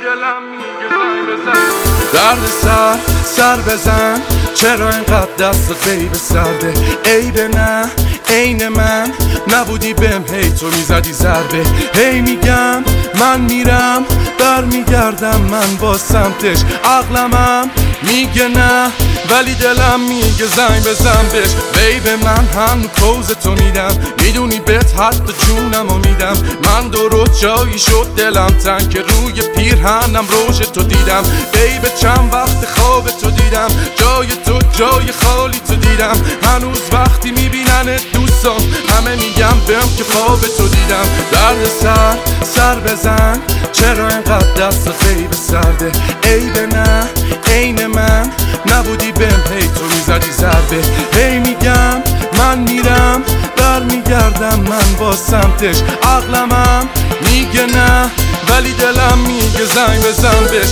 دلم میگه زنگ بزن. درد سر بزن، چرا اینقدر دستت بیب سرده؟ عیبه نه عین من نبودی بهم، هی تو میزدی ضربه. هی میگم من میرم برمیگردم من با سمتش، عقلمم میگه نه ولی دلم میگه زنگ بزن بهش. بیب من هم پوز تو میدم، میدونی بهت حتی جونمو میدم. من درست جایی شد دلم تنگ که روی پیرهنم روش تو دیدم. بیب چند وقت خواب تو دیدم، جای تو جای خالی تو دیدم. هنوز وقتی میبیننت دوستان همه میگم بهم که خواب تو دیدم. درد سر بزن، چرا اینقدر دستت بیب سرده؟ عیبه نه عین من نبودی بهم، هی تو میزدی ضربه. هی میگم من میرم برمیگردم من با سمتش، عقلمم میگه نه ولی دلم میگه زنگ بزن بهش.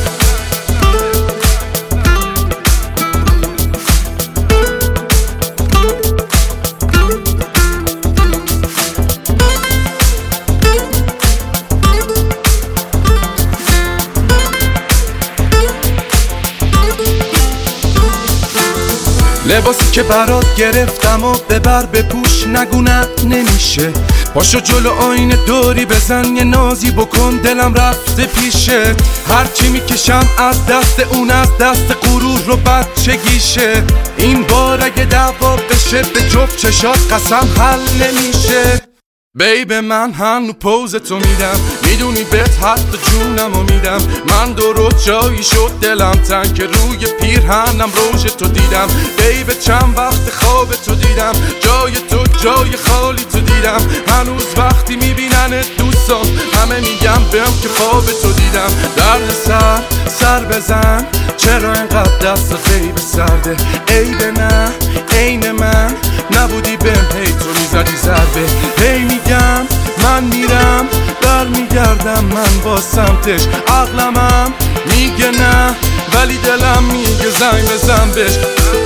لباسی که برات گرفتم و ببر بپوش، نگونت نمیشه. پاشو جلو آینه دوری بزن یه نازی بکن، دلم رفته پیشه. هرچی میکشم از دست اون از دست غرور رو بچگیشه. این بار اگه دعوا بشه به جفت چشات قسم حل نمیشه. بیب من هنو پوز تو میدم، میدونی بهت حتی جونمو میدم. من درست جایی شد دلم تنگ که روی پیرهنم روش تو دیدم. بیب چند وقت خواب تو دیدم، جای تو جای خالی تو دیدم. هنوز وقتی میبیننت دوستان همه میگم بهم که خواب تو دیدم. درد سر بزن، چرا اینقدر دستت بیب سرده؟ عیبه نه عین من نبودی بهم، هی تو میزدی ضربه. هی میگم من میرم برمیگردم من با سمتش، عقلمم میگه نه ولی دلم میگه زنگ بزن بهش.